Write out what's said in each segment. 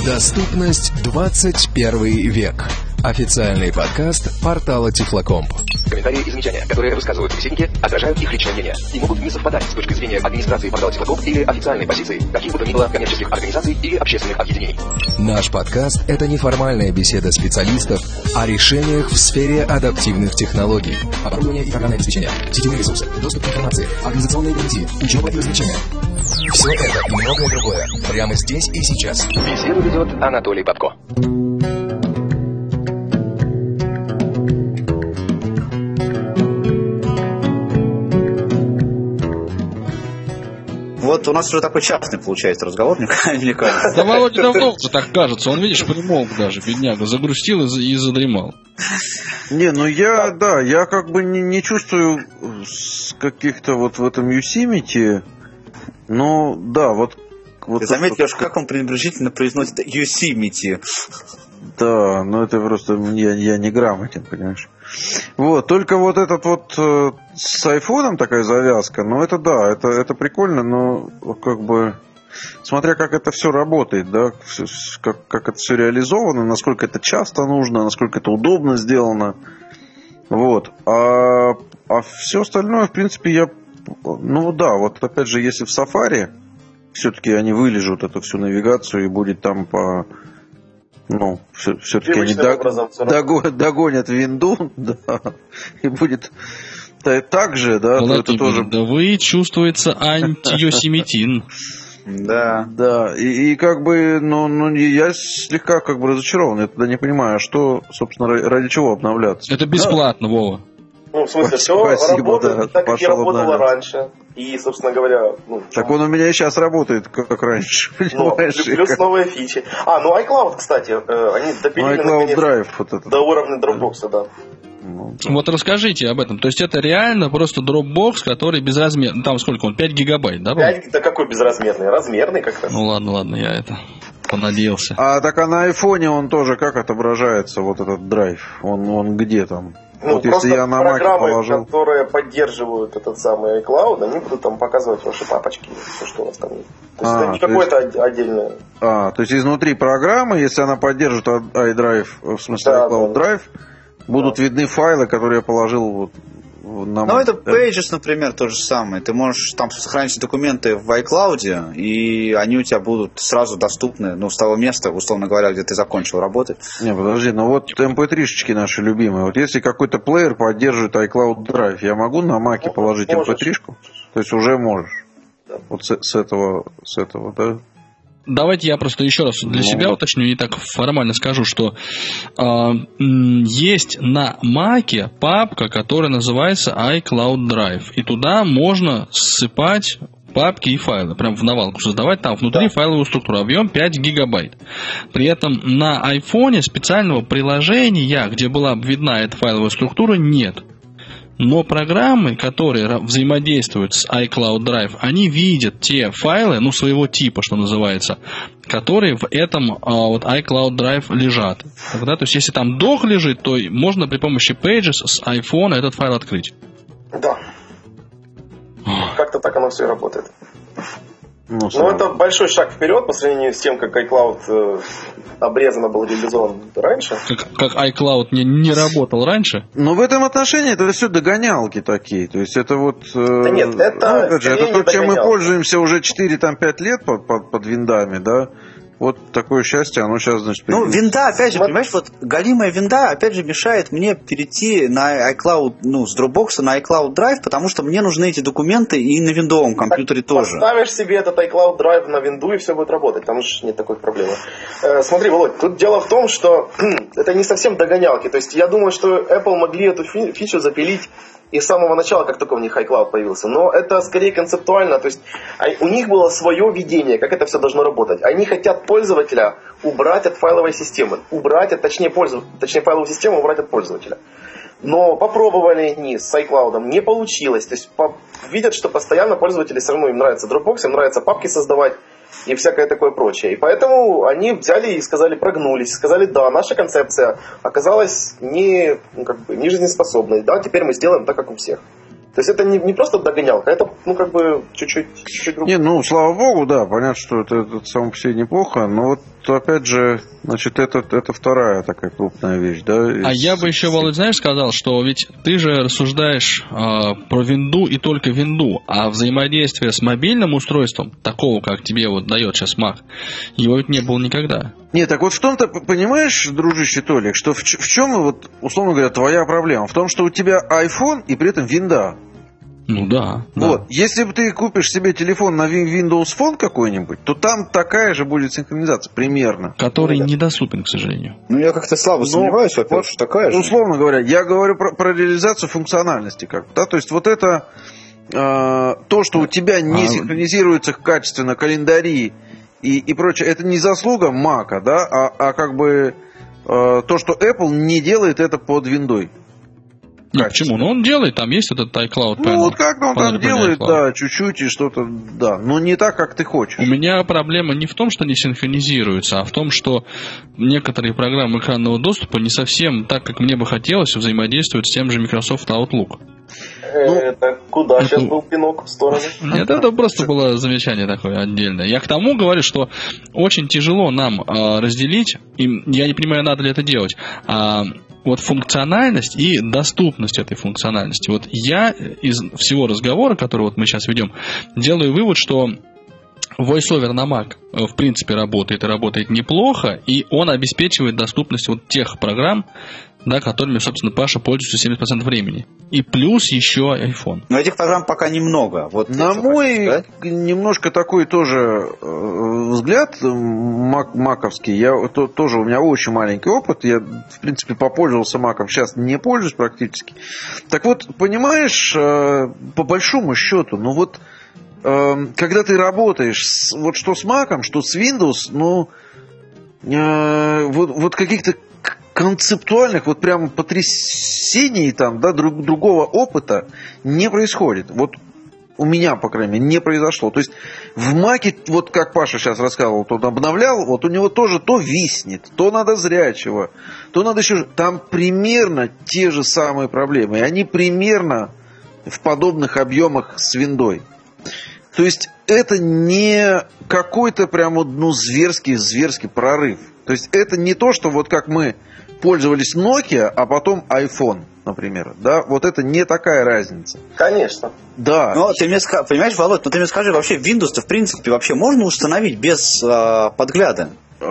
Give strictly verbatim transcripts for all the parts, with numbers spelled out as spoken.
Доступность двадцать первый век. Официальный подкаст портала Тифлокомп. Комментарии и замечания, которые высказывают собеседники, отражают их личное мнение и могут не совпадать с точки зрения администрации портала Тифлокомп или официальной позиции каких бы то ни было коммерческих организаций или общественных объединений. Наш подкаст – это неформальная беседа специалистов о решениях в сфере адаптивных технологий. Оборудование и программное обеспечение, сетевые ресурсы, доступ к информации, организационные гарантии, учеба и развлечения. Все это и многое другое прямо здесь и сейчас. Беседу ведет Анатолий Бабко. Вот у нас уже такой частный получается разговор, мне кажется. Да Володя давно уже так кажется. Он, видишь, примолк даже, бедняга. Загрустил и задремал. Не, ну я, да, я как бы не, не чувствую каких-то вот в этом Yosemite, но да, вот... вот Ты заметь, вот, Леша, как он пренебрежительно произносит Yosemite. Да, ну это просто я, я не грамотен, понимаешь. Вот, только вот этот вот э, с айфоном такая завязка, ну это да, это, это прикольно, но как бы смотря как это все работает, да, как, как это все реализовано, насколько это часто нужно, насколько это удобно сделано. Вот. А, а все остальное, в принципе, я. Ну да, вот опять же, если в Safari все-таки они вылежат эту всю навигацию и будет там по. Ну, все, все-таки они дог, догонят, догонят винду, да, и будет так же, да, Владимир, то это тоже... Да вы чувствуется антиосемитин. Да, да, и, и как бы, ну, ну, я слегка как бы разочарован, я тогда не понимаю, что, собственно, ради чего обновляться. Это бесплатно, да. Вова. Ну, в смысле, все Спасибо, работает да, так, как я работала обновляться. раньше. И, собственно говоря... Ну, так он у меня и сейчас работает, как, как раньше. Ну, плюс как... новые фичи. А, ну iCloud, кстати, они допилили ну, наконец Drive, вот это. До уровня Dropbox, да. Ну, вот расскажите об этом. То есть это реально просто Dropbox, который безразмерный. Там сколько он? пять гигабайт, да? пять, да какой безразмерный? Размерный как раз. Ну ладно, ладно, я это понадеялся. А так а на айфоне он тоже как отображается, вот этот драйв? Он, он где там? Ну, вот просто если я на программы, положил... которые поддерживают этот самый iCloud, они будут там показывать ваши папочки, все, что у вас там есть. То есть а, это не какое-то есть... отдельное. А, то есть изнутри программы, если она поддерживает iDrive, в смысле да, iCloud да. Drive, будут да. видны файлы, которые я положил вот на... Ну, это Pages, например, то же самое. Ты можешь там сохранить документы в iCloud, и они у тебя будут сразу доступны, ну, с того места, условно говоря, где ты закончил работать. Не, подожди, ну вот эм пэ три-шечки наши любимые. Вот если какой-то плеер поддерживает iCloud Drive, я могу на Маке ну, положить эм пэ три-шку? То есть уже можешь. Да. Вот с, с этого, с этого, да? Давайте я просто еще раз для себя уточню и так формально скажу, что э, есть на Маке папка, которая называется iCloud Drive. И туда можно ссыпать папки и файлы, прям в навалку создавать, там внутри да. файловую структуру, объем пять гигабайт. При этом на айфоне специального приложения, где была бы видна эта файловая структура, нет. Но программы, которые взаимодействуют с iCloud Drive, они видят те файлы, ну, своего типа, что называется, которые в этом а, вот iCloud Drive лежат. Тогда, то есть, если там док лежит, то можно при помощи Pages с iPhone этот файл открыть. Да. Как-то так оно все и работает. Ну, Но это большой шаг вперед по сравнению с тем, как iCloud э, обрезано был реализован раньше. Как, как iCloud не, не работал раньше? Но в этом отношении это все догонялки такие. То есть это вот... Э, да нет, это... Ну, это, это то, чем мы пользуемся уже четыре-пять лет под, под, под виндами, да? Вот такое счастье, оно сейчас, значит... Ну, винда, опять же, понимаешь, вот галимая винда, опять же, мешает мне перейти на iCloud, ну, с Dropbox на iCloud Drive, потому что мне нужны эти документы и на виндовом компьютере так тоже. Поставишь себе этот iCloud Drive на винду, и все будет работать, там же нет такой проблемы. Э, смотри, Володь, тут дело в том, что это не совсем догонялки. То есть я думаю, что Apple могли эту фи- фичу запилить и с самого начала, как только у них iCloud появился. Но это скорее концептуально. То есть у них было свое видение, как это все должно работать. Они хотят пользователя убрать от файловой системы. Убрать, от, точнее, пользов... точнее файловую систему убрать от пользователя. Но попробовали они с iCloud, не получилось. То есть по... видят, что постоянно пользователи все равно им нравится Dropbox, им нравится папки создавать и всякое такое прочее. И поэтому они взяли и сказали, прогнулись, сказали, да, наша концепция оказалась не, ну, как бы, не жизнеспособной, да, теперь мы сделаем так, как у всех. То есть это не, не просто догонялка, это, ну, как бы, чуть-чуть, чуть-чуть другое. Не, ну, слава богу, да, понятно, что это, это само по себе неплохо, но вот, опять же, значит, это, это вторая такая крупная вещь, да. А я бы еще, Володь, знаешь, сказал, что ведь ты же рассуждаешь э, про винду и только винду, а взаимодействие с мобильным устройством, такого, как тебе вот дает сейчас Mac, его ведь не было никогда. Нет, так вот в том-то, понимаешь, дружище Толик, что в, в чем, вот, условно говоря, твоя проблема? В том, что у тебя iPhone и при этом винда. Ну да. Вот. Да. Если бы ты купишь себе телефон на Windows Phone какой-нибудь, то там такая же будет синхронизация, примерно. Который недоступен, к сожалению. Ну, я как-то слабо сомневаюсь, во-первых, вот, что такая же. Условно говоря, я говорю про, про реализацию функциональности. Как, да? То есть вот это э, то, что у тебя не а... синхронизируются качественно календари и, и прочее, это не заслуга Mac, да, а, а как бы э, то, что Apple не делает это под виндой. Ну, почему? Ну, он делает, там есть этот iCloud Panel. Ну, вот как-то он там делает, да, чуть-чуть и что-то, да, но не так, как ты хочешь. У меня проблема не в том, что не синхронизируется, а в том, что некоторые программы экранного доступа не совсем так, как мне бы хотелось, взаимодействуют с тем же Microsoft Outlook. Ну, это куда сейчас был пинок в сторону? Нет, это просто было замечание такое отдельное. Я к тому говорю, что очень тяжело нам э, разделить, и я не понимаю, надо ли это делать, а вот функциональность и доступность этой функциональности. Вот я из всего разговора, который вот мы сейчас ведем, делаю вывод, что VoiceOver на Mac в принципе работает и работает неплохо, и он обеспечивает доступность вот тех программ, да, которыми, собственно, Паша пользуется семьдесят процентов времени. И плюс еще iPhone. Но этих программ пока немного. Вот на мой немножко такой тоже э, взгляд мак, маковский, я, то, тоже у меня очень маленький опыт, я, в принципе, попользовался маком, сейчас не пользуюсь практически. Так вот, понимаешь, э, по большому счету, ну вот, э, когда ты работаешь, с, вот что с маком, что с Windows, ну, э, вот, вот каких-то концептуальных, вот прям потрясений там, да, друг, другого опыта не происходит. Вот у меня, по крайней мере, не произошло. То есть в Маке, вот как Паша сейчас рассказывал, тот обновлял, вот у него тоже то виснет, то надо зрячего, то надо еще... Там примерно те же самые проблемы, и они примерно в подобных объемах с виндой. То есть это не какой-то прям ну, зверский, зверский прорыв. То есть это не то, что вот как мы пользовались Nokia, а потом iPhone, например. Да, вот это не такая разница. Конечно. Да. Но ты мне скажи, понимаешь, Володь, ну ты мне скажи, вообще Windows-то в принципе вообще можно установить без э, подгляда?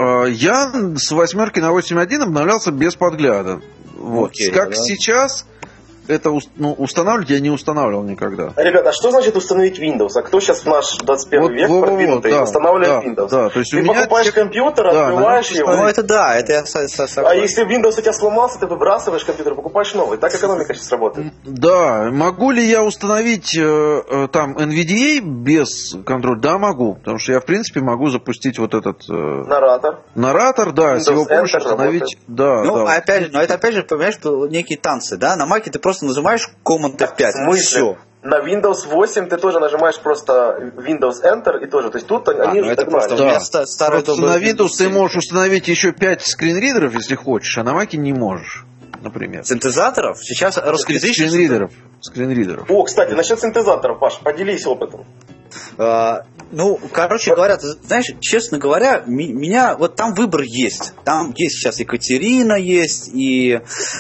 Я с восьмерки на восемь точка один обновлялся без подгляда. Вот. Окей, как да. сейчас это ну, устанавливать я не устанавливал никогда. Ребята, а что значит установить Windows? А кто сейчас в наш двадцать первый вот, век вот, продвинутый да, устанавливает да, Windows? Да, то есть ты у меня покупаешь те... компьютер, да, открываешь его. Ну это да, это я согласен. А если Windows у тебя сломался, ты выбрасываешь компьютер, покупаешь новый. Так экономика сейчас работает. Да. Могу ли я установить э, там эн ви ди эй без контроля? Да, могу. Потому что я, в принципе, могу запустить вот этот... Э, Наратор. Наратор, да, Windows с его помощью установить... Работает. Да, ну, да. опять же, но это опять же, понимаешь, что некие танцы, да? На Маке ты просто нажимаешь Command эф пять, и все. На Windows восемь ты тоже нажимаешь просто Windows Enter и тоже. То есть тут а, они ну же это догнали. просто да. вместо старой Просто на Windows ты можешь установить еще пять скринридеров, если хочешь, а на Маке не можешь, например. Синтезаторов? Сейчас русскоязычных скринридеров. Скринридеров. О, кстати, насчет синтезаторов, Паш, поделись опытом. Uh, ну, короче говоря, ты знаешь, честно говоря, ми- меня вот там выбор есть. Там есть сейчас и Катерина есть, и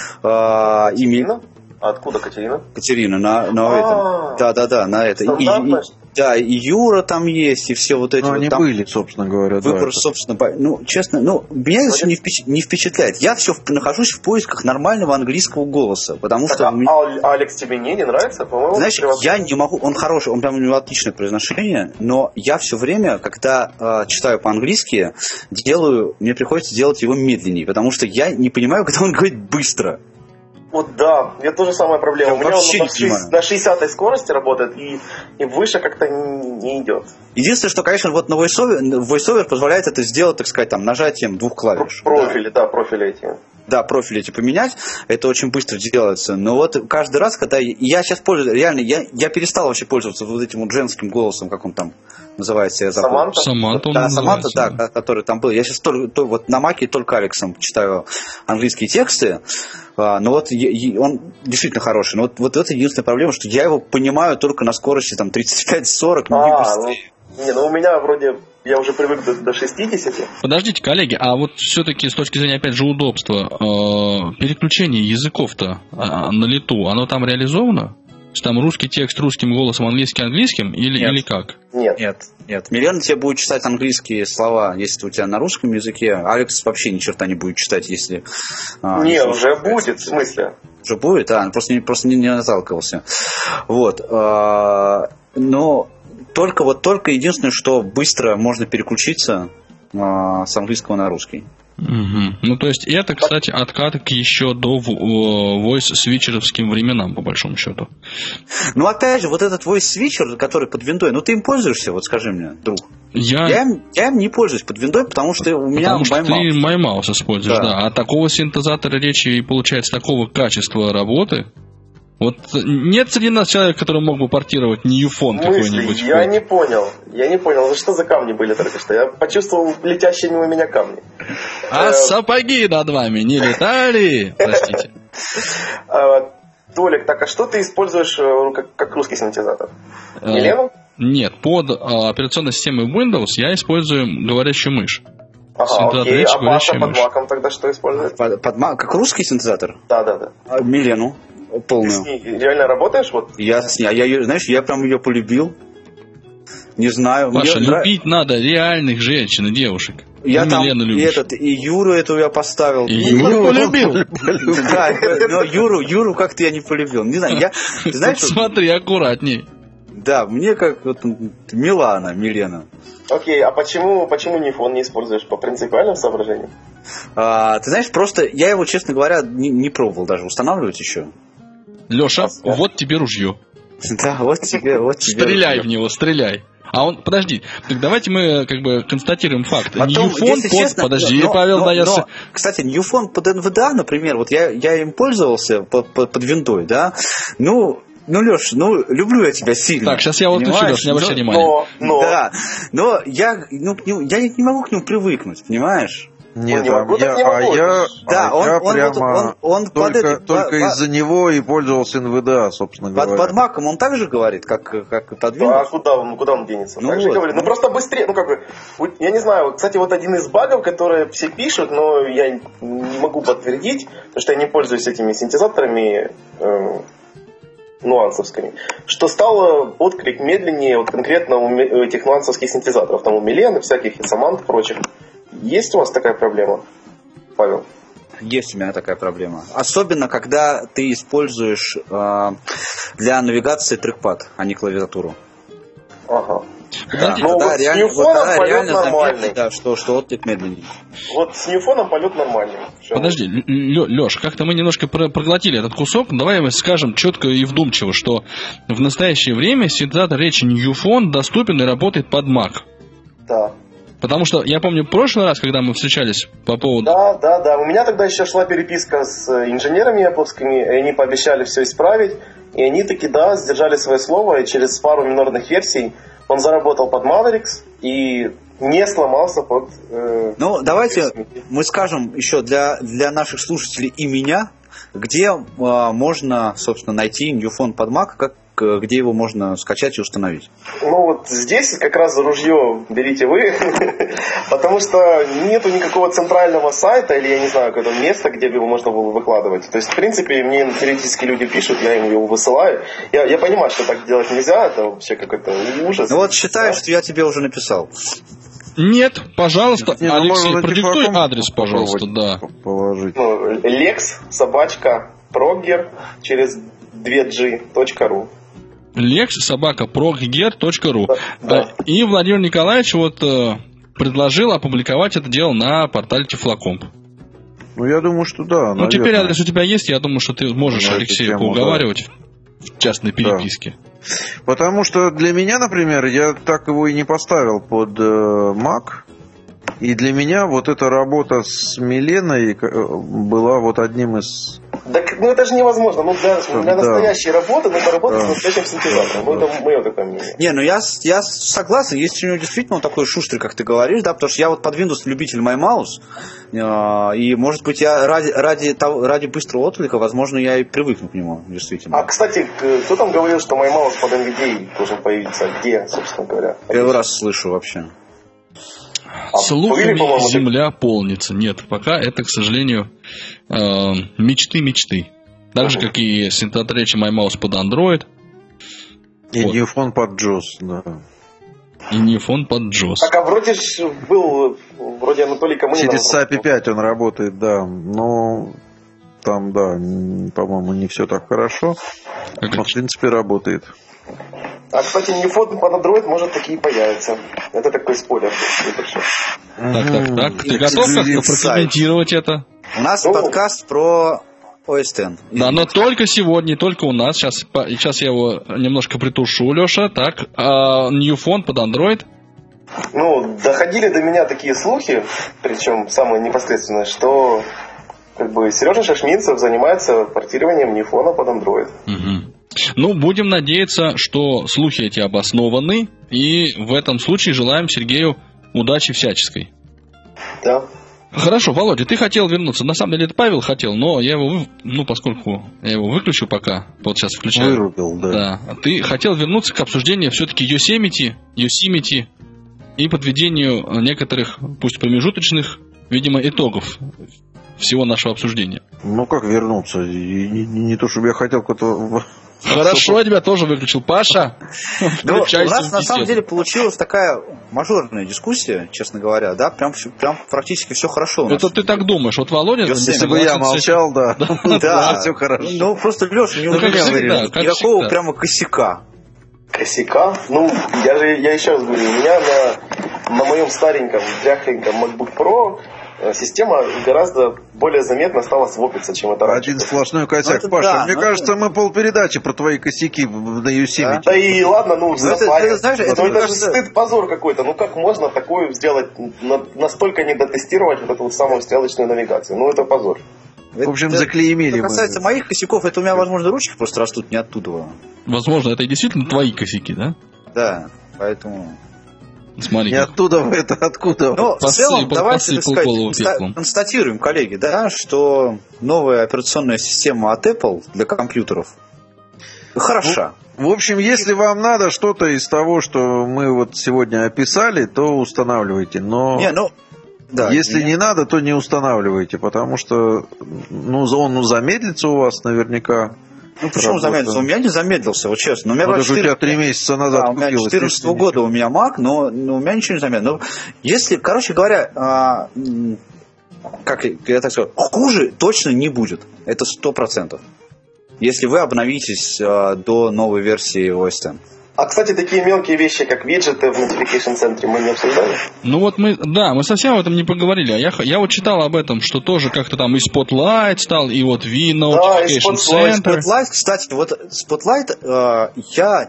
uh, и Мина. А откуда Катерина? Катерина на, на этом. Да, да, да, на это. И, и, да, и Юра там есть, и все вот эти. Ну, вот они там были, собственно говоря. выбор, да, собственно, ну, честно, ну, меня это все не, впечат, не впечатляет. Я все нахожусь в поисках нормального английского голоса, потому так, что... А, меня... а Алекс тебе не, не нравится? По-моему, знаешь, я не могу, он хороший, он прям у него отличное произношение, но я все время, когда э, читаю по-английски, делаю, мне приходится делать его медленнее, потому что я не понимаю, когда он говорит быстро. Вот да, это тоже самая проблема. Я У меня вообще он не понимаю. на шестидесятой скорости работает, и, и выше как-то не, не идет. Единственное, что, конечно, вот на VoiceOver, VoiceOver позволяет это сделать, так сказать, там, нажатием двух клавиш. Профили, да, да профили эти. Да, профили эти поменять, это очень быстро делается. Но вот каждый раз, когда я, я сейчас пользуюсь, реально, я, я перестал вообще пользоваться вот этим вот женским голосом, как он там называется, я забыл. Саманта? Саманта он Да, Саманта, да, да, который там был. Я сейчас только, то, вот на Маке только Алексом читаю английские тексты, а, но вот я, я, он действительно хороший. Но вот, вот это единственная проблема, что я его понимаю только на скорости там тридцать пять сорок, ну, а, ну, не, ну у меня вроде, я уже привык до, до шестидесяти. Подождите, коллеги, а вот все-таки с точки зрения, опять же, удобства, э, переключение языков-то э, на лету, оно там реализовано? То есть там русский текст русским голосом, английский английским, или, или как? Нет. Нет, нет. Милена тебе будет читать английские слова, если у тебя на русском языке. Алекс вообще ни черта не будет читать, если... А, не, если уже будет, в смысле? Уже будет? А, просто, не, просто не, не наталкивался. Вот. А, но только, вот, только единственное, что быстро можно переключиться а, с английского на русский. Угу. Ну, то есть, это, кстати, откаток еще до voice-свитчеровским временам, по большому счету. Ну, опять же, вот этот voice-свитчер, который под виндой, ну, ты им пользуешься, вот скажи мне, друг? Я, я, им, я им не пользуюсь под виндой, потому что у меня потому что MyMouse. ты MyMouse используешь, да. да. А такого синтезатора речи и, получается, такого качества работы... Вот нет среди нас человека, который мог бы портировать Ньюфон какой-нибудь? Я не понял. Я не понял, за что за камни были только что. Я почувствовал летящие мимо меня камни. А сапоги над вами не летали? Простите. Толик, так а что ты используешь как русский синтезатор? Милену? Нет, под операционной системой Windows я использую говорящую мышь. Ага, окей. А Паша под маком тогда что использует? Под, под, как русский синтезатор? Да, да, да. Милену. Полную. Ты с ней реально работаешь? Вот? Я с ней, а я ее, знаешь, я прям ее полюбил. Не знаю. Паша, мне любить нрав... надо реальных женщин и девушек. Я ну, там и, этот, и Юру эту я поставил. И Юру полюбил. Да, но Юру, Юру как-то я не полюбил. Не знаю, я, ты знаешь, смотри, аккуратней. Да, мне как вот Милана, Милена. Окей, а почему, почему Ньюфон не используешь по принципиальным соображениям? А, ты знаешь, просто я его, честно говоря, не, не пробовал даже устанавливать еще. Леша, а, вот тебе ружье. Да, вот тебе, вот тебе. Стреляй в него, стреляй. А он, подожди, так давайте мы как бы констатируем факт. Ньюфон под, честно, подожди, но, Павел, но, да, я... Но, кстати, Ньюфон под эн ви ди эй, например, вот я, я им пользовался под, под, под виндой, да, ну... Ну, Леш, ну, люблю я тебя сильно. Так, сейчас я вот включу, Леш, не обращай внимания. Но, но... Да, но я, ну, к нему, я не могу к нему привыкнуть, понимаешь? Нет, не могу, я, не а я, да, а он, я он, прямо он, он, он только, под это, только по, из-за по, него и пользовался эн ви ди эй, собственно под, говоря. под маком он так же говорит, как, как под Windows? А куда он, куда он денется? Ну так вот. же говорит. Ну просто быстрее, ну как бы, я не знаю, кстати, вот один из багов, которые все пишут, но я не могу подтвердить, потому что я не пользуюсь этими синтезаторами, э, нуансовскими, что стал отклик медленнее вот конкретно у этих нуансовских синтезаторов, там у Милены, всяких, и Самант, прочих. Есть у вас такая проблема, Павел? Есть у меня такая проблема. Особенно, когда ты используешь э, для навигации трекпад, а не клавиатуру. Ага. Да, ну, тогда вот реально, с Ньюфоном вот полет реально нормальный. заметно, да, что, что отклик медленнее. Вот с Ньюфоном полет нормальный. Подожди, Леш, как-то мы немножко проглотили этот кусок. Давай мы скажем четко и вдумчиво, что в настоящее время синтезатор речи Ньюфон доступен и работает под Mac. Да. Потому что я помню в прошлый раз, когда мы встречались по поводу... Да, да, да. У меня тогда еще шла переписка с инженерами японскими, и они пообещали все исправить. И они таки, да, сдержали свое слово, и через пару минорных версий он заработал под Mavericks и не сломался под... Э, ну, давайте мы скажем еще для, для наших слушателей и меня, где э, можно, собственно, найти Ньюфон под Mac, как, где его можно скачать и установить. Ну, вот здесь как раз за ружье берите вы, потому что нету никакого центрального сайта или, я не знаю, какого-то места, где бы его можно было выкладывать. То есть, в принципе, мне периодически люди пишут, я им его высылаю. Я, я понимаю, что так делать нельзя, это вообще какой-то ужас. Ну вот считаю, да? Что я тебе уже написал. Нет, пожалуйста, не, Алексей, ну, продиктуй адрес, пожалуйста, да. Положить. Ну, lex собачка прогер через два джи точка ру. lex собака прогер точка ру. Да, да. И Владимир Николаевич вот э, предложил опубликовать это дело на портале Тифлокомп. Ну, я думаю, что да. Ну, наверное. теперь адрес у тебя есть, я думаю, что ты можешь на Алексея тему, поуговаривать да. в частной переписке. Да. Потому что для меня, например, я так его и не поставил под э, Mac. И для меня вот эта работа с Миленой была вот одним из... Так, ну это же невозможно. Ну, для, для да. настоящей работы надо работать да. с настоящим синтезатором. Ну, да. это мое такое мнение. Не, ну я, я согласен, если у него действительно он такой шустрый, как ты говоришь, да, потому что я вот под Windows любитель MyMouse, э, и, может быть, я ради, ради, того, ради быстрого отклика, возможно, я и привыкну к нему, действительно. А, кстати, кто там говорил, что MyMouse под эн ви ди эй должен появиться? Где, собственно говоря? Первый раз слышу вообще. А Слухами были, земля полнится. Нет, пока это, к сожалению, мечты-мечты. Так же, как и синтезатор MyMouse под Android. И вот. Newfon под джос, да. И Newfon под джос. Так, а вроде ж был, вроде Анатолий Камынин. Через сапи пять он работает, да. Но там, да, по-моему, не все так хорошо. Как но, в принципе, работает. А, кстати, Newfon под Android может такие появиться. Это такой спойлер. Так, так, так. Ты готов как-то прокомментировать это? У нас ну, подкаст про о эс икс. Да, но только сегодня, только у нас. Сейчас, сейчас я его немножко притушу, Леша. Так, а Newfon под Android? Ну, доходили до меня такие слухи, причем самые непосредственные, что как бы Сережа Шашминцев занимается портированием Newfon под Android. Угу. Ну, будем надеяться, что слухи эти обоснованы, и в этом случае желаем Сергею удачи всяческой. Да. Хорошо, Володя, ты хотел вернуться. На самом деле это Павел хотел, но я его, ну, поскольку я его выключу пока, вот сейчас включаю. Вырубил, да. Да. Ты хотел вернуться к обсуждению все-таки Yosemite, Yosemite и подведению некоторых, пусть промежуточных, видимо, итогов всего нашего обсуждения. Ну, как вернуться? И, не, не то, чтобы я хотел какой-то... Хорошо, я тебя тоже выключил. Паша, ну, у нас на самом деле получилась такая мажорная дискуссия, честно говоря, да, прям, прям практически все хорошо у нас. Это ты так думаешь, вот Володя... Если бы я молчал, да, да, все хорошо. Ну, просто, Леша, не увидел никакого прямо косяка. Косяка? Ну, я же, я еще раз говорю, у меня на, на моем стареньком, дряхленьком MacBook Pro система гораздо более заметно стала свопиться, чем это раньше. Один сплошной косяк. Ну, Паша, да, мне кажется, это... мы полпередачи про твои косяки на Yosemite. Да, да и ладно, ну, ну это, это, знаешь, это, это, это же стыд, позор какой-то. Ну как можно такое сделать, настолько не дотестировать вот эту вот самую стрелочную навигацию? Ну это позор. В общем, это, заклеймили. Что касается мы. моих косяков, это у меня, возможно, ручки просто растут не оттуда. Возможно, это и действительно твои косяки, да? Да, поэтому... Смотри, не оттуда, это откуда? Ну, в целом, давайте, так сказать, конста- констатируем, коллеги, да, что новая операционная система от Apple для компьютеров хороша. В общем, если вам надо что-то из того, что мы вот сегодня описали, то устанавливайте. Но не, ну, да, если не... не надо, то не устанавливайте, потому что ну, он ну, замедлится у вас наверняка. Ну почему замедлился? У меня не замедлился, вот честно. У меня вот четыре... у тебя три месяца назад да, у меня четырнадцатого года у меня Mac, но, но у меня ничего не замедлилось. Если, короче говоря, а, как я так скажу, хуже точно не будет. Это сто процентов. Если вы обновитесь а, до новой версии о эс икс. А, кстати, такие мелкие вещи, как виджеты в Notification центре, мы не обсуждали? Ну вот мы, да, мы совсем об этом не поговорили. А я, я вот читал об этом, что тоже как-то там и Spotlight стал, и вот V Notification да, Center. Spotlight, кстати, вот Spotlight э, я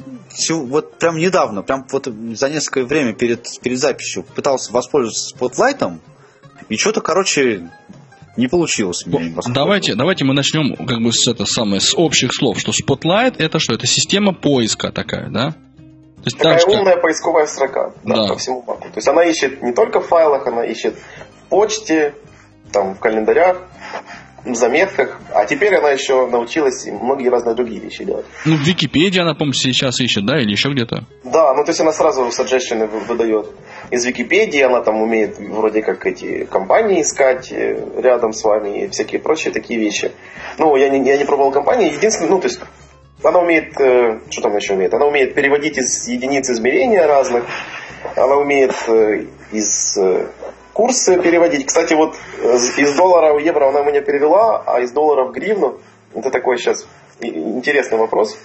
вот прям недавно, прям вот за несколько времени перед, перед записью пытался воспользоваться Spotlight'ом, и что-то, короче... Не получилось. Давайте, давайте мы начнем как бы с, это самое, с общих слов, что Spotlight это что? Это система поиска такая, да? То есть такая так, умная как... поисковая строка, да, да. По всему Маку. То есть она ищет не только в файлах, она ищет в почте, там, в календарях, в заметках, а теперь она еще научилась многие разные другие вещи делать. Ну, в Википедии она, по-моему, сейчас ищет, да, или еще где-то? Да, ну то есть она сразу suggestion выдает. Из Википедии она там умеет вроде как эти компании искать рядом с вами и всякие прочие такие вещи. Ну, я не, я не пробовал компании, единственное, ну, то есть она умеет, э, что там еще умеет? Она умеет переводить из единиц измерения разных, она умеет э, из э, курсы переводить. Кстати, вот э, из доллара в евро она у меня перевела, а из доллара в гривну, это такой сейчас интересный вопрос.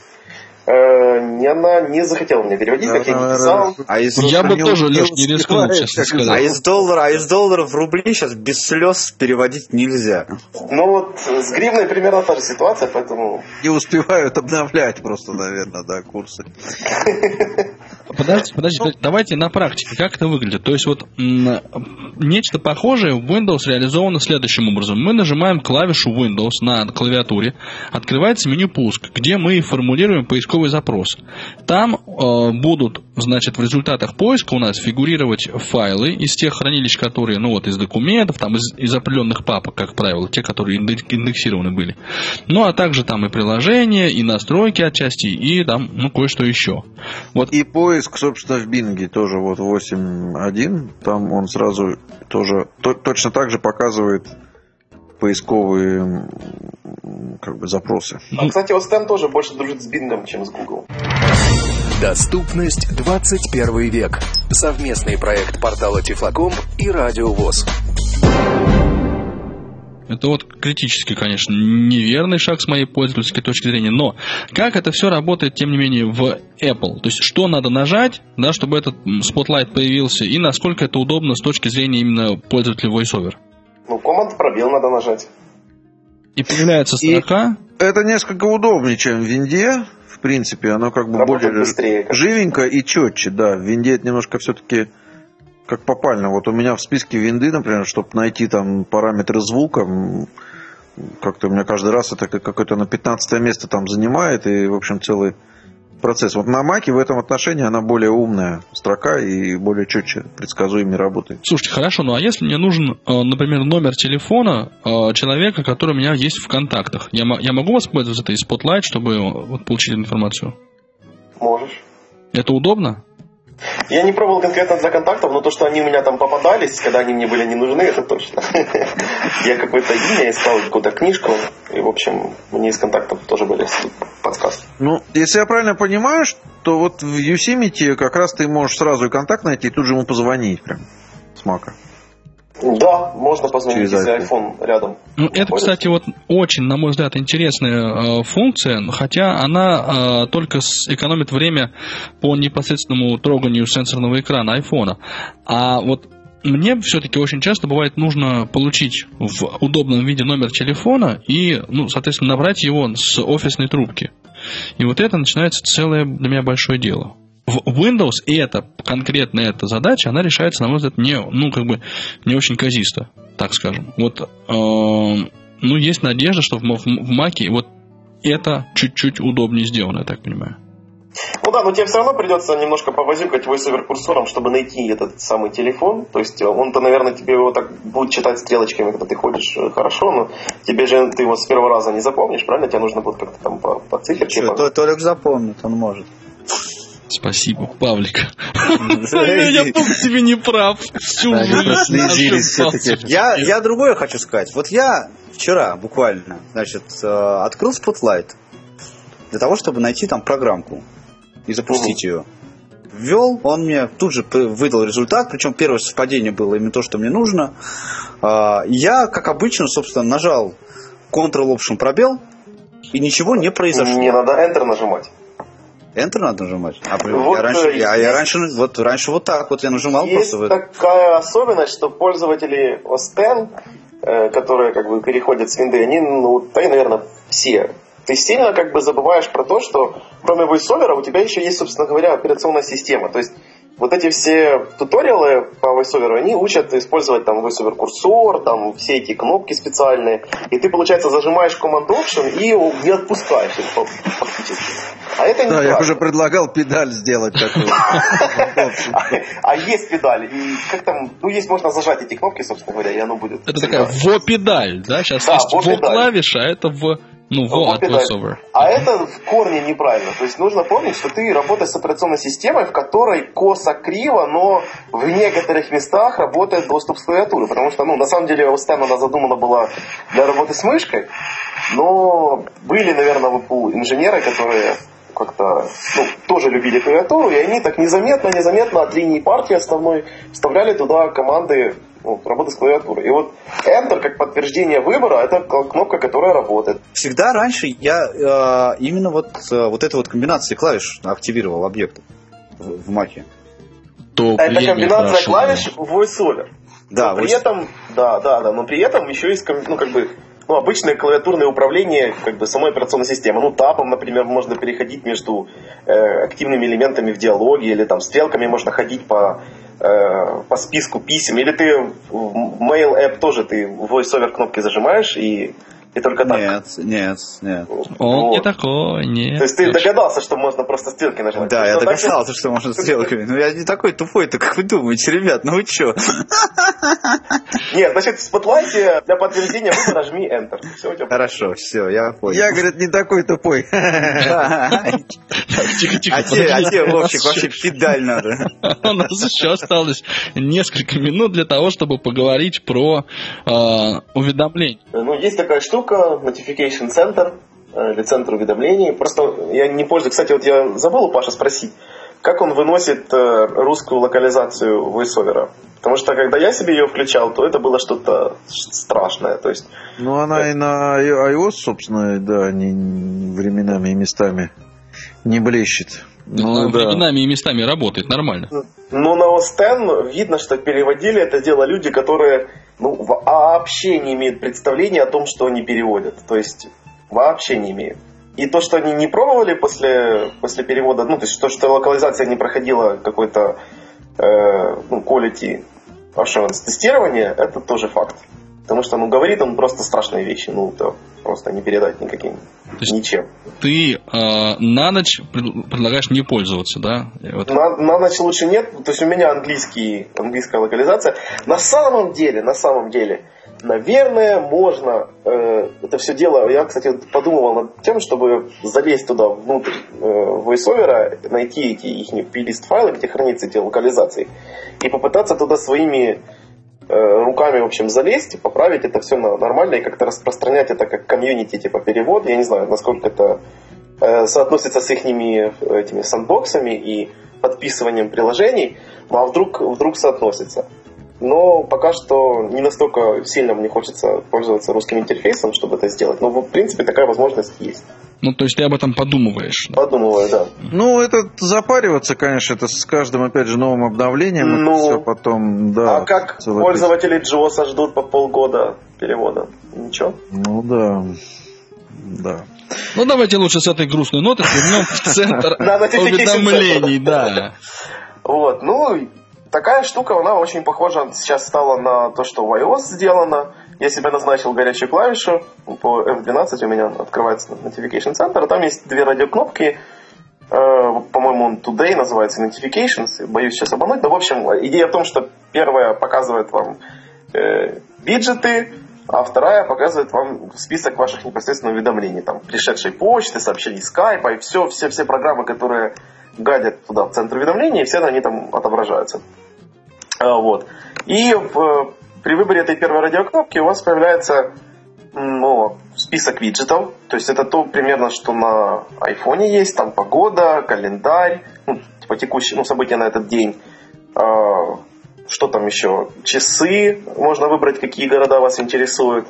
Она не захотела мне переводить, да, как я не писал. А из... Я бы тоже, Леш, не рискнул, честно сказать. А из доллара, а из доллара в рубли сейчас без слез переводить нельзя. Ну вот с гривной примерно та же ситуация, поэтому... Не успевают обновлять просто, наверное, да, курсы. подождите, подождите, давайте на практике, как это выглядит. То есть вот м- нечто похожее в Windows реализовано следующим образом. Мы нажимаем клавишу Windows на клавиатуре, открывается меню «Пуск», где мы формулируем поисковый запрос. Там э, будут, значит, в результатах поиска у нас фигурировать файлы из тех хранилищ, которые, ну вот, из документов, там, из, из определенных папок, как правило, те, которые индексированы были. Ну, а также там и приложения, и настройки отчасти, и там, ну, кое-что еще. Вот. И поиск, собственно, в Bing тоже вот восемь точка один, там он сразу тоже то, точно так же показывает поисковые как бы запросы. А, кстати, вот Стэн тоже больше дружит с Bing, чем с Google. Доступность двадцать первый век. Совместный проект портала Тифлокомп и Радио ВОС. Это вот критически, конечно, неверный шаг с моей пользовательской точки зрения, но как это все работает, тем не менее, в Apple? То есть, что надо нажать, да, чтобы этот Spotlight появился, и насколько это удобно с точки зрения именно пользователя VoiceOver? Ну, команд пробел надо нажать. И появляется строка. И это несколько удобнее, чем в Винде. В принципе, оно как бы работает более быстрее, живенько и четче, да. В Винде это немножко все-таки как попально. Вот у меня в списке Винды, например, чтобы найти там параметры звука, как-то у меня каждый раз это какое-то на пятнадцатое место там занимает, и, в общем, целый процесс. Вот на Маке в этом отношении она более умная строка и более четче, предсказуемее работает. Слушайте, хорошо, ну а если мне нужен, например, номер телефона человека, который у меня есть в контактах, я, я могу воспользоваться этой Spotlight, чтобы вот, получить эту Можешь. Это удобно? Я не пробовал конкретно для контактов, но то, что они у меня там попадались, когда они мне были не нужны, это точно. Я какое-то имя искал, какую-то книжку, и, в общем, мне из контактов тоже были подсказки. Ну, если я правильно понимаю, то вот в Yosemite как раз ты можешь сразу и контакт найти, и тут же ему позвонить прям с Мака. Да, можно позвонить, если iPhone рядом. Ну, это, кстати, вот очень, на мой взгляд, интересная э, функция, хотя она э, только с, экономит время по непосредственному троганию сенсорного экрана айфона. А вот мне все-таки очень часто бывает нужно получить в удобном виде номер телефона и, ну, соответственно, набрать его с офисной трубки. И вот это начинается целое для меня большое дело. В Windows и это, конкретно эта задача, она решается, на мой взгляд, не, ну, как бы, не очень казисто, так скажем. Вот, э, ну, есть надежда, что в, в, в Mac вот это чуть-чуть удобнее сделано, я так понимаю. Ну да, но тебе все равно придется немножко повозюкать VoiceOver курсором, чтобы найти этот самый телефон. То есть он-то, наверное, тебе его так будет читать стрелочками, когда ты ходишь хорошо, но тебе же ты его с первого раза не запомнишь, правильно? Тебе нужно будет как-то там по, по циферке. По... Толик запомнит, он может. Спасибо, Павлик. Я был тебе не прав. Всю жизнь. Я другое хочу сказать. Вот я вчера буквально, значит, открыл Spotlight для того, чтобы найти там программку и запустить ее. Ввел, он мне тут же выдал результат, причем первое совпадение было именно то, что мне нужно. Я, как обычно, собственно, нажал Ctrl-Option пробел, и ничего не произошло. Не надо Enter нажимать. Enter надо нажимать. А вот я, раньше, я, я раньше, вот, раньше вот так вот я нажимал. Есть просто такая особенность, что пользователи о эс X, э, которые как бы переходят с винды, они, ну, да и, наверное, все. Ты сильно как бы забываешь про то, что кроме VoiceOver у тебя еще есть, собственно говоря, операционная система. То есть вот эти все туториалы по VoiceOver, они учат использовать там VoiceOver курсор, там все эти кнопки специальные. И ты, получается, зажимаешь Command Option и не отпускаешь их фактически. А это не да, правда. Я уже предлагал педаль сделать такую. А есть педаль. И как там, ну есть, можно зажать эти кнопки, собственно говоря, и оно будет. Это такая во-педаль, да? Сейчас есть во-клавиша, а это в... Ну, во от VoiceOver. А это в корне неправильно. То есть нужно помнить, что ты работаешь с операционной системой, в которой косо-криво, но в некоторых местах работает доступ с клавиатуры. Потому что, ну, на самом деле, о эс X она задумана была для работы с мышкой, но были, наверное, в и пи ю инженеры, которые как-то, ну, тоже любили клавиатуру, и они так незаметно-незаметно от линии партии основной вставляли туда команды, ну, работы с клавиатурой. И вот Enter как подтверждение выбора, это кнопка, которая работает. Всегда раньше я э, именно вот, э, вот эту вот комбинацию клавиш активировал объект в, в Маке. Это комбинация клавиш в VoiceOver. Да, но при этом, да, да, да, но при этом еще есть, ну, как бы, ну, обычное клавиатурное управление как бы самой операционной системы. Ну, тапом, например, можно переходить между э, активными элементами в диалоге, или там стрелками можно ходить по, э, по списку писем. Или ты в Mail App тоже ты voice-over кнопки зажимаешь и И только так. Нет, нет, нет. Он вот. не такой, нет. То есть ты догадался, что можно просто стрелки нажимать? Да, я что догадался, так... что можно стрелками. Но я не такой тупой-то, как вы думаете, ребят, ну вы чё? Нет, значит, в Spotlight для подтверждения выбора жми Enter. Все, у тебя Хорошо, все, я понял. Я, говорит, не такой тупой. Тихо-тихо. А тебе, а тебе, Вовчик, вообще педаль надо. У нас еще осталось несколько минут для того, чтобы поговорить про уведомления. Ну, есть такая штука, Notification Center, или центр уведомлений. Просто я не пользуюсь. Кстати, вот я забыл у Паши спросить, как он выносит русскую локализацию VoiceOver. Потому что, когда я себе ее включал, то это было что-то страшное. То есть, ну, она и на iOS, собственно, да, не, временами и местами не блещет. Ну, ну, да. Временами и местами работает нормально. Ну, на о эс десять видно, что переводили это дело люди, которые ну, вообще не имеют представления о том, что они переводят. То есть, вообще не имеют. И то, что они не пробовали после, после перевода, ну, то есть то, что локализация не проходила какой-то э, ну, quality assurance тестирование, это тоже факт. Потому что, ну, говорит он просто страшные вещи, ну, это просто не передать никаким, ничем. Ты э, на ночь предлагаешь не пользоваться, да? Вот. На, на ночь лучше нет, то есть у меня английский, английская локализация. На самом деле, на самом деле, наверное, можно э, это все дело, я, кстати, подумывал над тем, чтобы залезть туда внутрь э, VoiceOver, найти эти их плейлист файлы, где хранятся эти локализации, и попытаться туда своими руками, в общем, залезть, поправить это все нормально и как-то распространять это как комьюнити, типа перевод. Я не знаю, насколько это э, соотносится с их этими сандбоксами и подписыванием приложений, ну, а вдруг, вдруг соотносится. Но пока что не настолько сильно мне хочется пользоваться русским интерфейсом, чтобы это сделать. Но, в принципе, такая возможность есть. Ну, то есть ты об этом подумываешь? Да? Подумываю, да. Ну, это запариваться, конечно, это с каждым, опять же, новым обновлением. Ну, это все потом, да. А как пользователи джоса ждут по полгода перевода? Ничего? Ну, да. Да. Ну, давайте лучше с этой грустной ноты вернем в центр уведомлений, да. Вот, ну... Такая штука, она очень похожа сейчас стала на то, что в iOS сделано. Я себе назначил горячую клавишу. По эф двенадцать у меня открывается Notification Center. Там есть две радиокнопки. По-моему, Today называется Notifications. Боюсь сейчас обмануть. Но, в общем, идея в том, что первая показывает вам э, виджеты, а вторая показывает вам список ваших непосредственно уведомлений. Там пришедшей почты, сообщений скайпа и все, все, все программы, которые гадят туда в центр уведомлений, и все они там отображаются. Вот. И в, при выборе этой первой радиокнопки у вас появляется ну, список виджетов. То есть это то примерно, что на айфоне есть. Там погода, календарь, ну, типа текущие ну, события на этот день. Что там еще? Часы. Можно выбрать, какие города вас интересуют.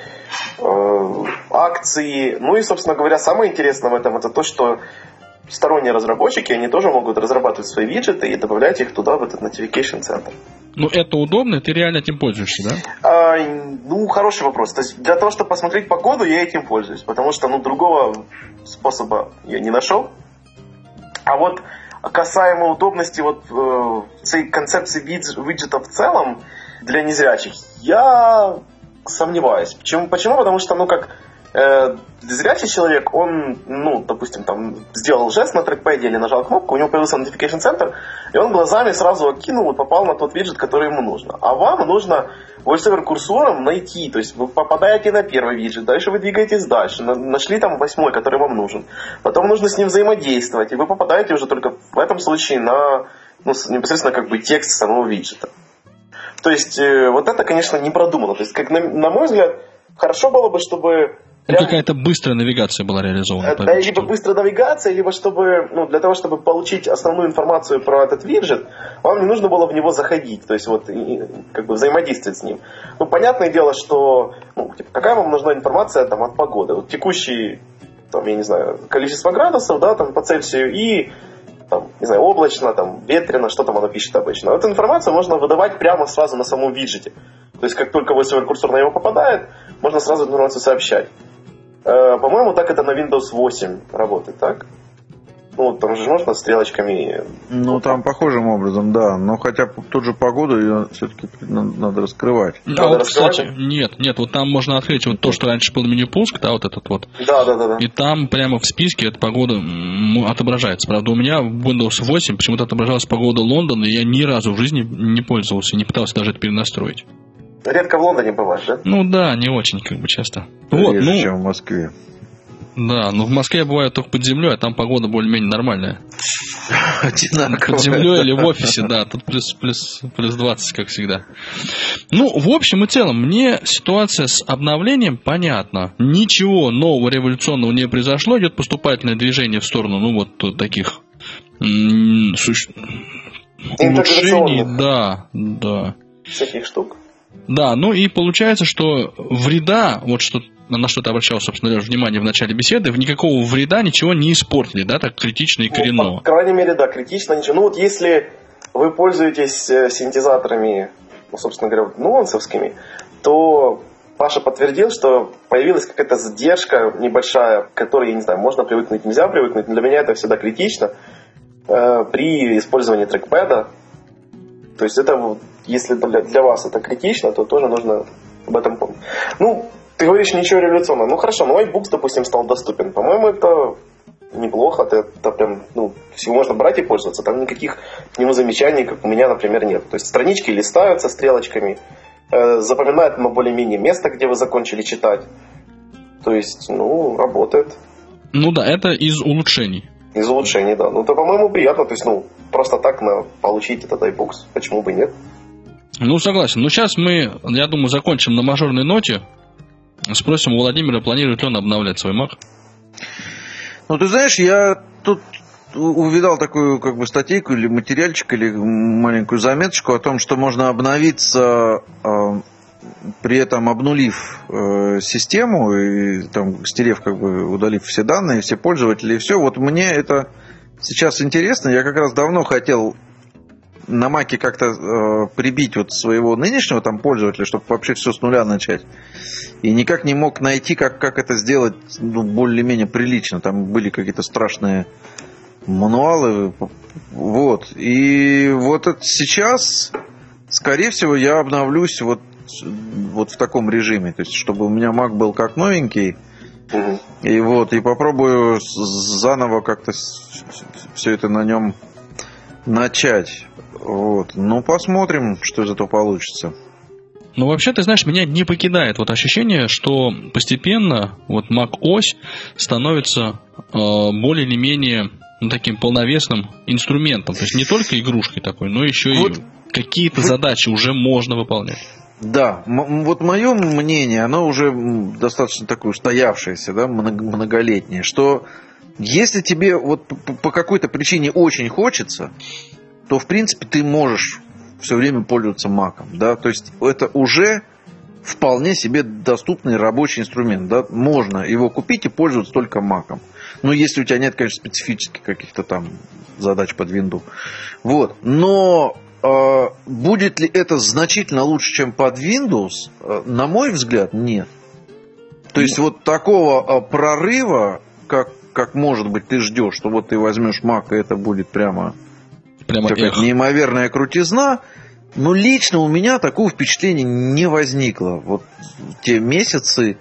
Акции. Ну и, собственно говоря, самое интересное в этом это то, что сторонние разработчики, они тоже могут разрабатывать свои виджеты и добавлять их туда, в этот Notification Center. Ну, это удобно, ты реально этим пользуешься, да? А, ну, хороший вопрос. То есть, для того, чтобы посмотреть погоду, я этим пользуюсь, потому что, ну, другого способа я не нашел. А вот касаемо удобности вот э, концепции виджета в целом для незрячих, я сомневаюсь. Почему? Почему? Потому что, ну, как зрячий человек, он, ну, допустим, там, сделал жест на трекпэде или нажал кнопку, у него появился Notification Center, и он глазами сразу окинул и попал на тот виджет, который ему нужно. А вам нужно VoiceOver курсором найти, то есть вы попадаете на первый виджет, дальше вы двигаетесь дальше, нашли там восьмой, который вам нужен. Потом нужно с ним взаимодействовать, и вы попадаете уже только в этом случае на, ну, непосредственно как бы текст самого виджета. То есть вот это, конечно, не продумано. То есть, как на, на мой взгляд, хорошо было бы, чтобы Ну, какая-то быстрая навигация была реализована. Да, либо быстрая навигация, либо чтобы, ну, для того, чтобы получить основную информацию про этот виджет, вам не нужно было в него заходить, то есть вот и, как бы взаимодействовать с ним. Ну, понятное дело, что ну, типа, какая вам нужна информация там, от погоды? Вот текущий, там, я не знаю, количество градусов, да, там, по Цельсию и там, не знаю, облачно, там, ветрено, что там оно пишет обычно. Эту информацию можно выдавать прямо сразу на самом виджете. То есть, как только VoiceOver курсор на него попадает, можно сразу эту информацию сообщать. Э, по-моему, так это на Windows восемь работает, так? Ну, там же можно стрелочками... Ну, там похожим образом, да. Но хотя тут же погоду ее все-таки надо раскрывать. Да, Надо вот, раскрывать? кстати, нет, нет, вот там можно открыть вот то, что раньше был меню пуск, да, вот этот вот. Да, да, да, да. И там прямо в списке эта погода м, отображается. Правда, у меня в Windows восемь почему-то отображалась погода Лондона, и я ни разу в жизни не пользовался, не пытался даже это перенастроить. Редко в Лондоне бываешь, да? Ну да, не очень, как бы часто. Вот, Реже, ну, чем в Москве. да, но в Москве я бываю только под землей, а там погода более-менее нормальная. Одинаково. Под землей или в офисе, да, тут плюс, плюс, плюс двадцать, как всегда. Ну, в общем и целом, мне ситуация с обновлением понятна. Ничего нового революционного не произошло, идет поступательное движение в сторону, ну, вот таких м- суще... улучшений, да, да. Всяких штук. Да, ну и получается, что вреда, вот что на что ты обращал, собственно говоря, внимание в начале беседы, никакого вреда ничего не испортили, да, так критично и коренного. Ну, по крайней мере, да, критично ничего. Ну вот если вы пользуетесь синтезаторами, ну, собственно говоря, нуансовскими, то Паша подтвердил, что появилась какая-то задержка небольшая, к которой, я не знаю, можно привыкнуть, нельзя привыкнуть. Для меня это всегда критично э, при использовании трекпэда. То есть это, если для, для вас это критично, то тоже нужно об этом помнить. Ну, ты говоришь, ничего революционного. Ну хорошо, ну iBooks, допустим, стал доступен. По-моему, это неплохо. Это, это прям, ну, всего можно брать и пользоваться. Там никаких к нему замечаний, как у меня, например, нет. То есть странички листаются стрелочками, э, запоминает оно более-менее место, где вы закончили читать. То есть, ну, работает. Ну да, это из улучшений. Из улучшений, да. Ну, это, по-моему, приятно. То есть, ну, просто так на получить этот iBooks. Почему бы нет? Ну, согласен. Ну, сейчас мы, я думаю, закончим на мажорной ноте. Спросим у Владимира, планирует ли он обновлять свой Mac. Ну, ты знаешь, я тут увидал такую как бы статейку или материальчик, или маленькую заметочку о том, что можно обновиться, э, при этом обнулив э, систему и там стерев, как бы удалив все данные, все пользователи и все. Вот мне это сейчас интересно. Я как раз давно хотел на Маке как-то э, прибить вот своего нынешнего там пользователя, чтобы вообще все с нуля начать. И никак не мог найти, как, как это сделать, ну, более-менее прилично. Там были какие-то страшные мануалы. Вот. И вот это сейчас, скорее всего, я обновлюсь вот, вот в таком режиме. То есть, чтобы у меня Mac был как новенький. И вот, и попробую заново как-то все это на нем начать. Вот. Ну, посмотрим, что из этого получится. Ну, вообще, ты знаешь, меня не покидает вот ощущение, что постепенно вот macOS становится э, более или менее, ну, таким полновесным инструментом. То есть не только игрушкой такой, но еще вот, и какие-то вот задачи уже можно выполнять. Да, м- вот мое мнение, оно уже достаточно такое устоявшееся, да, многолетнее, что если тебе вот по какой-то причине очень хочется, то, в принципе, ты можешь все время пользоваться Mac'ом, да, то есть это уже вполне себе доступный рабочий инструмент, да, можно его купить и пользоваться только Mac'ом. Ну, если у тебя нет, конечно, специфических каких-то там задач под Windows. Вот, но э, будет ли это значительно лучше, чем под Windows? Э, на мой взгляд, нет. То есть вот такого э, прорыва, как, как может быть ты ждешь, что вот ты возьмешь Mac, и это будет прямо... Прямо такая неимоверная крутизна. Но лично у меня такого впечатления не возникло. Вот те месяцы,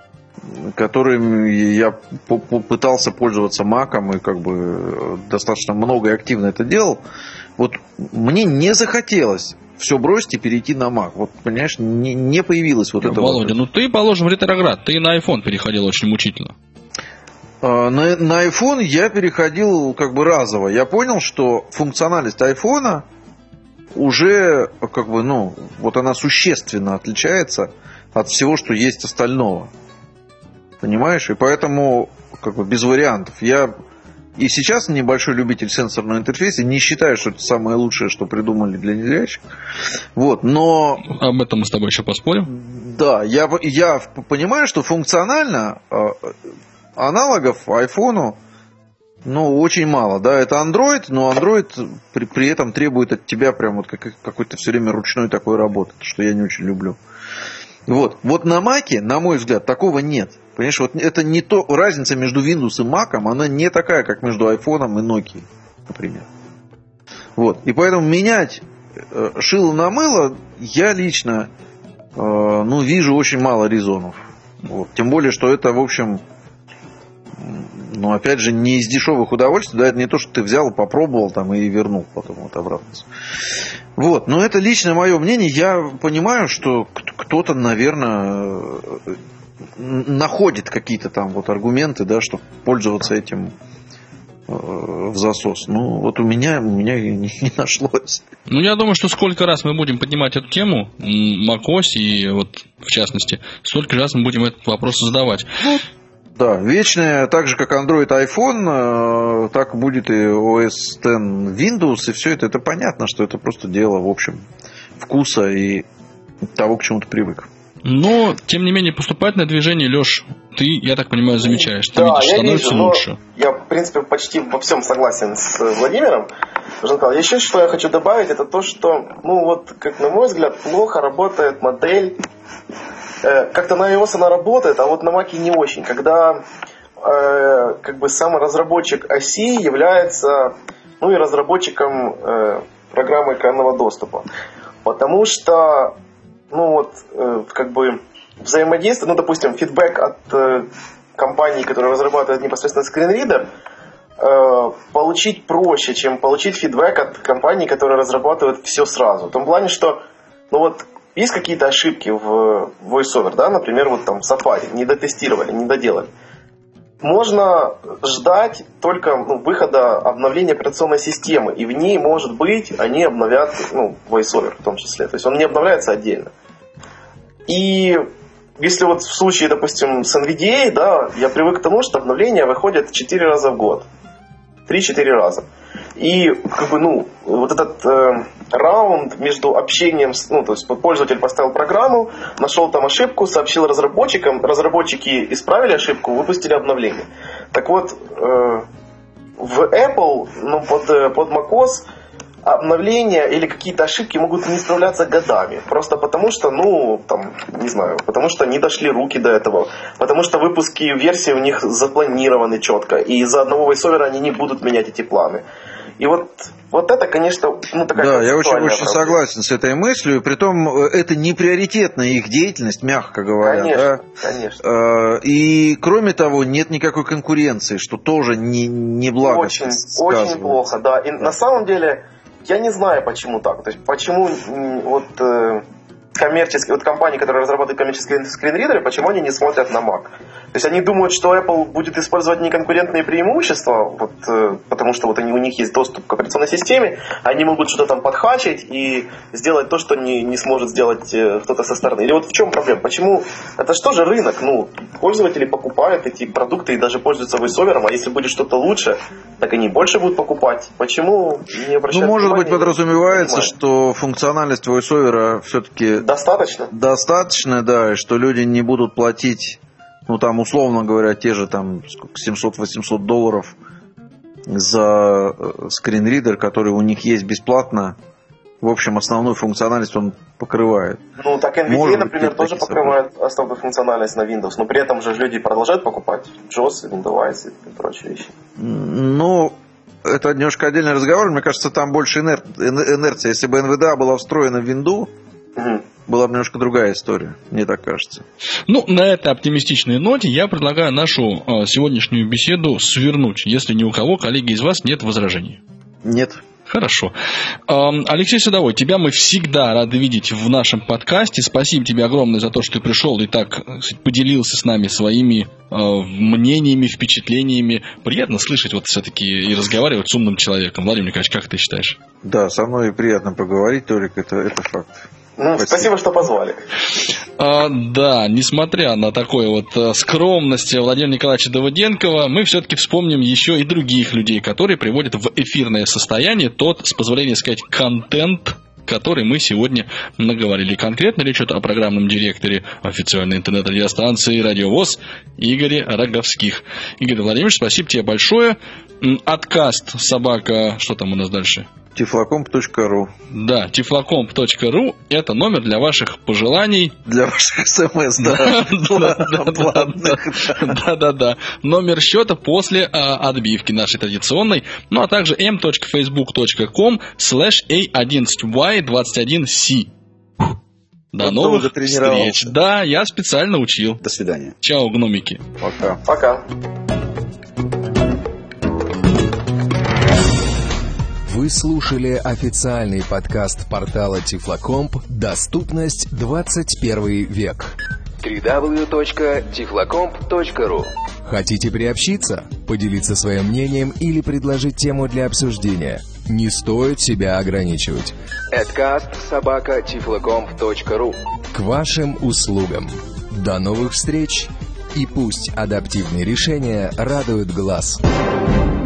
которыми я пытался пользоваться Mac'ом и как бы достаточно много и активно это делал, вот мне не захотелось все бросить и перейти на Mac. Вот, понимаешь, не, не появилось вот ну, это. Володя, вот. ну ты, положим, в ретроград, ты на iPhone переходил очень мучительно. На, на iPhone я переходил как бы разово. Я понял, что функциональность iPhone уже как бы, ну, вот она существенно отличается от всего, что есть остального. Понимаешь? И поэтому как бы без вариантов. Я и сейчас небольшой любитель сенсорного интерфейса, не считаю, что это самое лучшее, что придумали для незрячих. Вот, но... Об этом мы с тобой еще поспорим. Да, я, я понимаю, что функционально... аналогов айфону, ну, очень мало, да, это Android, но Android при, при этом требует от тебя прям вот как, какой-то все время ручной такой работы, что я не очень люблю. Вот. Вот на Маке, на мой взгляд, такого нет. Понимаешь, вот это не то, разница между Windows и Mac, она не такая, как между iPhone и Nokia, например. Вот. И поэтому менять э, шило на мыло я лично э, ну, вижу очень мало резонов. Вот. Тем более, что это, в общем, ну, опять же, не из дешевых удовольствий, да, это не то, что ты взял, попробовал там и вернул потом вот обратно. Вот, но это личное мое мнение. Я понимаю, что кто-то, наверное, находит какие-то там вот аргументы, да, чтобы пользоваться этим в засос. Ну, вот у меня, у меня не, не нашлось. Ну, я думаю, что сколько раз мы будем поднимать эту тему, macOS и вот, в частности, столько раз мы будем этот вопрос задавать. Да, вечная, так же как Android, iPhone, так будет и о эс X Windows, и все это, это понятно, что это просто дело, в общем, вкуса и того, к чему ты привык. Но, тем не менее, поступательное движение, Леш, ты, я так понимаю, замечаешь, ты да, видишь, я становится вижу, лучше. Я, в принципе, почти во всем согласен с Владимиром. Жан-Клод, еще что я хочу добавить, это то, что, ну вот, как на мой взгляд, плохо работает модель. Как-то на iOS она работает, а вот на Mac не очень. Когда э, как бы сам разработчик оси является, ну и разработчиком э, программы экранного доступа. Потому что, ну вот, э, как бы взаимодействие, ну, допустим, фидбэк от э, компании, которая разрабатывает непосредственно скринридер, э, получить проще, чем получить фидбэк от компании, которая разрабатывает все сразу. В том плане, что, ну вот, есть какие-то ошибки в VoiceOver, да, например, вот там Safari, не дотестировали, не доделали. Можно ждать только ну, выхода обновления операционной системы, и в ней, может быть, они обновят, ну, VoiceOver в том числе. То есть он не обновляется отдельно. И если вот в случае, допустим, с эн ви ди эй, да, я привык к тому, что обновления выходят четыре раза в год. три-четыре раза. И как бы, ну, вот этот э, раунд между общением, с, ну, то есть пользователь поставил программу, нашел там ошибку, сообщил разработчикам, разработчики исправили ошибку, выпустили обновление. Так вот, э, в Apple, ну, под, под macOS обновления или какие-то ошибки могут не исправляться годами. Просто потому что, ну, там, не знаю, потому что не дошли руки до этого. Потому что выпуски версий у них запланированы четко. И из-за одного VoiceOver они не будут менять эти планы. И вот, вот это, конечно, ну, такая... Да, я очень, очень проблема. согласен с этой мыслью. Притом, это не приоритетная их деятельность, мягко говоря. Конечно, да? конечно. И, кроме того, нет никакой конкуренции, что тоже не, не благо. Очень, очень плохо, да. И да. На самом деле... Я не знаю, почему так. То есть, почему вот э, коммерческие, вот компании, которые разрабатывают коммерческие скринридеры, почему они не смотрят на Mac? То есть, они думают, что Apple будет использовать неконкурентные преимущества, вот, э, потому что вот они, у них есть доступ к операционной системе, они могут что-то там подхачить и сделать то, что не, не сможет сделать э, кто-то со стороны. Или вот в чем проблема? Почему? Это что же рынок? Ну, пользователи покупают эти продукты и даже пользуются VoiceOver, а если будет что-то лучше, так они больше будут покупать. Почему не обращают Ну, может внимания? быть, подразумевается, что функциональность VoiceOver все-таки достаточно? Достаточно, да, и что люди не будут платить, ну, там, условно говоря, те же там семьсот-восемьсот долларов за скринридер, который у них есть бесплатно. В общем, основную функциональность он покрывает. Ну, так эн ви ди эй, например, тоже покрывает собой. Основную функциональность на Windows, но при этом же люди продолжают покупать джос, Windows и прочие вещи. Ну, это немножко отдельный разговор. Мне кажется, там больше инер... инерция. Если бы эн ви ди эй была встроена в Windows, угу. была бы немножко другая история, мне так кажется. Ну, на этой оптимистичной ноте я предлагаю нашу э, сегодняшнюю беседу свернуть, если ни у кого, коллеги, из вас нет возражений. Нет. Хорошо. Алексей Садовой, тебя мы всегда рады видеть в нашем подкасте. Спасибо тебе огромное за то, что ты пришел и так поделился с нами своими э, мнениями, впечатлениями. Приятно слышать вот все-таки и разговаривать с умным человеком. Владимир Николаевич, как ты считаешь? Да, со мной приятно поговорить, Толик, это, это факт. Ну, спасибо. спасибо, что позвали. А, да, несмотря на такую вот а, скромность Владимира Николаевича Давыденкова, мы все-таки вспомним еще и других людей, которые приводят в эфирное состояние тот, с позволения сказать, контент, который мы сегодня наговорили. Конкретно речь идет о программном директоре официальной интернет-радиостанции «Радио ВОС» Игоре Роговских. Игорь Владимирович, спасибо тебе большое. Откаст собака, что там у нас дальше? тифлокомп точка ру. Да, тифлокомп точка ру – это номер для ваших пожеланий. Для ваших смс, да. Да-да-да. Номер счета после отбивки нашей традиционной. Ну, а также эм точка фейсбук точка ком слэш эй одиннадцать вай двадцать один си. До новых встреч. Да, я специально учил. До свидания. Чао, гномики. Пока. Пока. Вы слушали официальный подкаст портала Тифлокомп «Доступность двадцать первый век». дабл ю дабл ю дабл ю точка тифлокомп точка ру. Хотите приобщиться, поделиться своим мнением или предложить тему для обсуждения? Не стоит себя ограничивать. эдкаст собака тифлокомп точка ру. К вашим услугам. До новых встреч, и пусть адаптивные решения радуют глаз.